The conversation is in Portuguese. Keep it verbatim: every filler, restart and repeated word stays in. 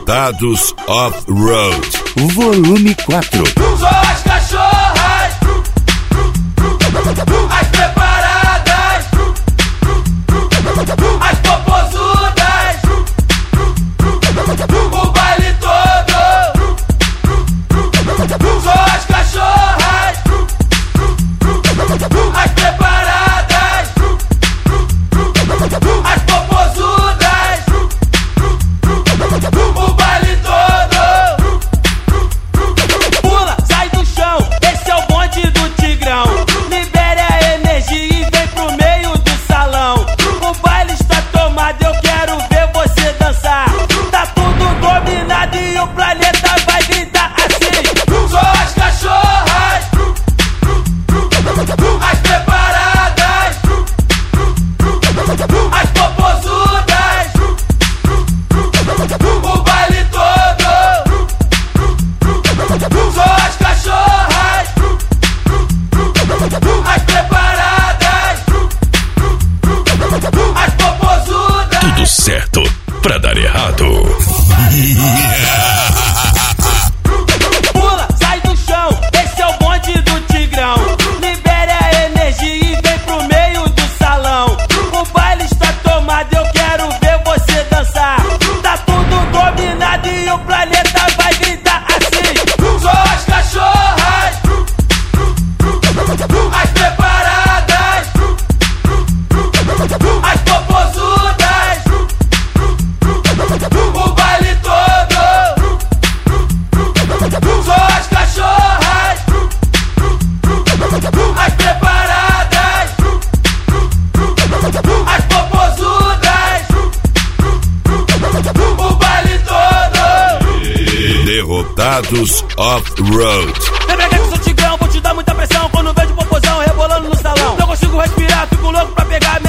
Derrotados Off-Road, volume quatro. Só as cachorras, as preparadas, as popozudas, o baile todo. Só as cachorras, as preparadas, as popozudas, o baile todo. Pula, sai do chão, esse é o bonde do Tigrão. Libere a energia e vem pro meio do salão. O baile está tomado, eu quero ver você dançar. Tá tudo dominado e o planeta vai gritar assim. Só as cachorras, as preparadas, as popozudas, o baile todo. Só as cachorras, as preparadas, as popozudas. Tudo certo pra dar errado. Pula, sai do chão, esse é o bonde do Tigrão. Libere a energia e vem pro meio do salão. O baile está tomado, eu quero ver você dançar. Tá tudo dominado e o planeta vai gritar assim. Só as cachorras, as preparadas, as popozudas, o baile todo. Só as cachorras, as preparadas, as popozudas, o baile todo. Derrotados Off-Road, Lembra que eu sou Tigrão, vou te dar muita pressão. Quando vejo popozão rebolando no salão, não consigo respirar, fico louco pra pegar